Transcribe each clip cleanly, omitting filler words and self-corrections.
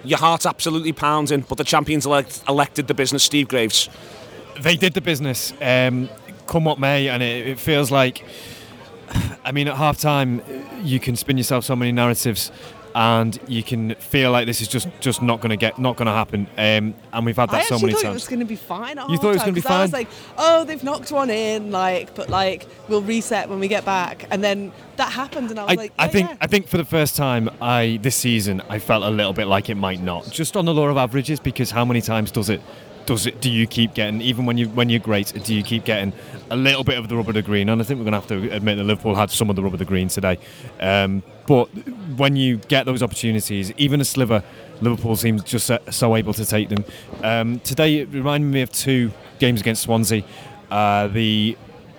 your heart's absolutely pounding, but the champions elected the business, Steve Graves. They did the business, come what may, and it feels like, I mean, at half-time, you can spin yourself so many narratives, and you can feel like this is just not going to happen. And we've had that so many times. I actually thought it was going to be fine. You thought it was going to be fine? I was like, oh, they've knocked one in, but we'll reset when we get back. And then that happened, and I was I think for the first time this season, I felt a little bit like it might not. Just on the law of averages, because how many times do you keep getting, even when you're great, do you keep getting a little bit of the rub of the green? And I think we're going to have to admit that Liverpool had some of the rub of the green today. But when you get those opportunities, even a sliver, Liverpool seems just so able to take them. Today it reminded me of two games against Swansea. The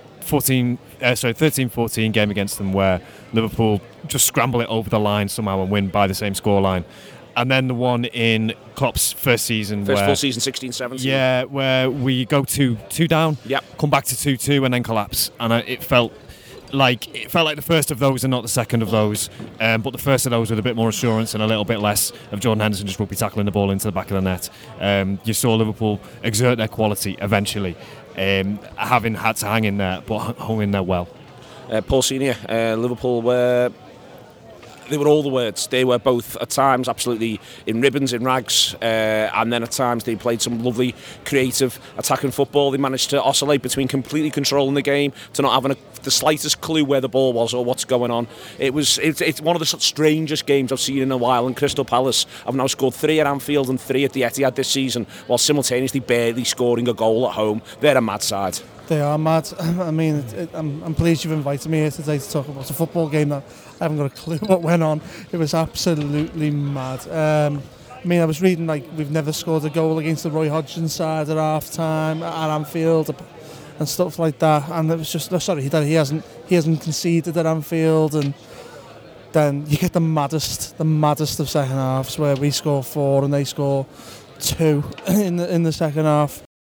13-14 game against them, where Liverpool just scramble it over the line somehow and win by the same scoreline. And then the one in Klopp's first season. Full season, 16-17. Yeah, where we go 2 down, come back to 2-2 and then collapse. And it felt like the first of those and not the second of those. But the first of those with a bit more assurance and a little bit less of Jordan Henderson just rugby tackling the ball into the back of the net. You saw Liverpool exert their quality eventually, having had to hang in there, but hung in there well. Paul Senior, Liverpool were... They were all the words. They were both at times absolutely in ribbons, in rags, and then at times they played some lovely, creative, attacking football. They managed to oscillate between completely controlling the game to not having the slightest clue where the ball was or what's going on. It's one of the strangest games I've seen in a while. And Crystal Palace have now scored 3 at Anfield and 3 at the Etihad this season, while simultaneously barely scoring a goal at home. They're a mad side. They are mad. I mean, I'm pleased you've invited me here today to talk about a football game that I haven't got a clue what went on. It was absolutely mad. I mean, I was reading we've never scored a goal against the Roy Hodgson side at half time at Anfield and stuff like that. And it was just that he hasn't conceded at Anfield. And then you get the maddest of second halves where we score 4 and they score 2 in the second half.